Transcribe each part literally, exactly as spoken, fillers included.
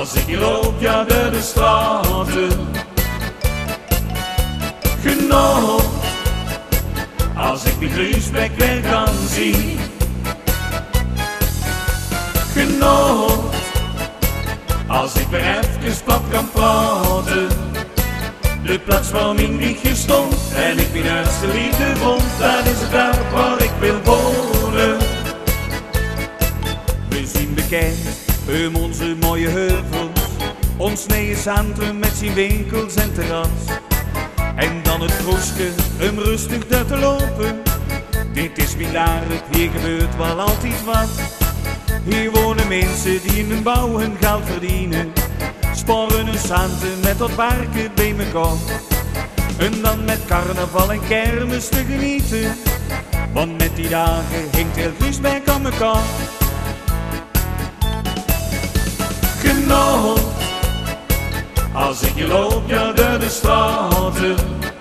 Als ik hier loop, ja, door de straten. Genot, als ik die Gruusbeek weer kan zien. Genot, als ik weer even plat kan praten. De plaats waar mijn wiegje stond en ik mijn eerste liefde vond, dat is het dorp waar ik wil wonen. We zien bekend om onze mooie heuvels, ons nieuwe centrum met zijn winkels en terras. En dan het kroesje om rustig daar te lopen. Dit is Milaarlijk, hier gebeurt wel altijd wat. Hier wonen mensen die in de bouw hun geld verdienen, sparen hun centen met dat werken bij elkaar. En dan met carnaval en kermis te genieten, want met die dagen hinkt heel Gruusbeek aan elkaar. Genot, als ik hier loop, ja, door de straten.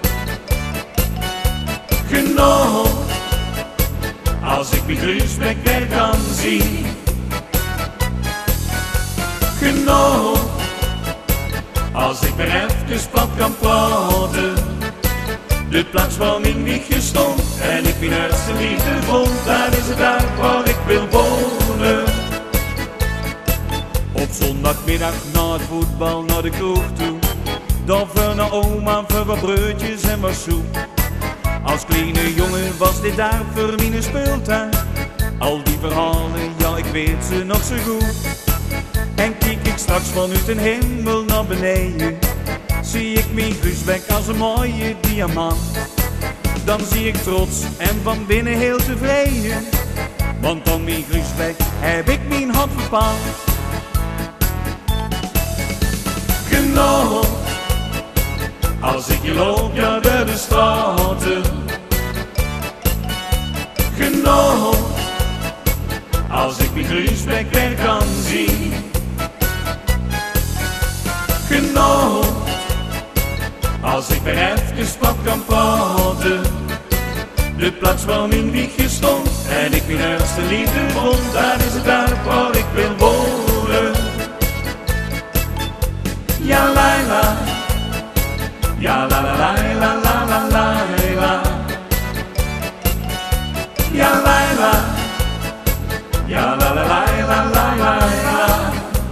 Genot, als ik mijn Gruusbeek weer kan zien. Genot, als ik weer even plat kan praten. De plaats waar mijn wiegje stond en ik mijn eerste liefde vond, dat is het dorp waar ik wil wonen. Op zondagmiddag na het voetbal naar de kroeg toe, dan voor naar oma voor wat broodjes en wat soep. Als kleine jongen was dit daar voor mijn speeltuin. Al die verhalen, ja, ik weet ze nog zo goed. En kijk ik straks vanuit een hemel naar beneden, zie ik mijn Gruusbeek als een mooie diamant. Dan zie ik trots en van binnen heel tevreden, want aan mijn Gruusbeek heb ik mijn hart verpaald. Genot, als ik hier loop, ja, door de straten. Genot, als ik mijn Gruusbeek weer kan zien. Genot, als ik weer even plat kan praten. De plaats waar mijn wiegje stond en ik mijn eerste liefde vond, dat is het dorp waar ik wil wonen. Ja, la la, ja, la la la la la la la la. Ja, la la, ja, la la la la la la la.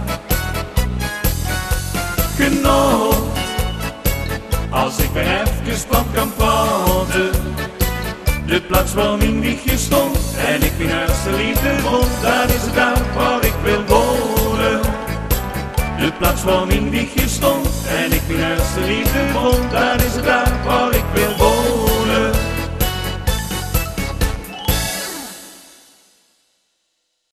Genot, als ik weer even plat kan praten. De plaats waar mijn wiegje stond en ik mijn eerste liefde vond, dat is het dorp waar ik wil wonen. De plaats waar mijn wiegje stond en ik mijn eerste liefde vond,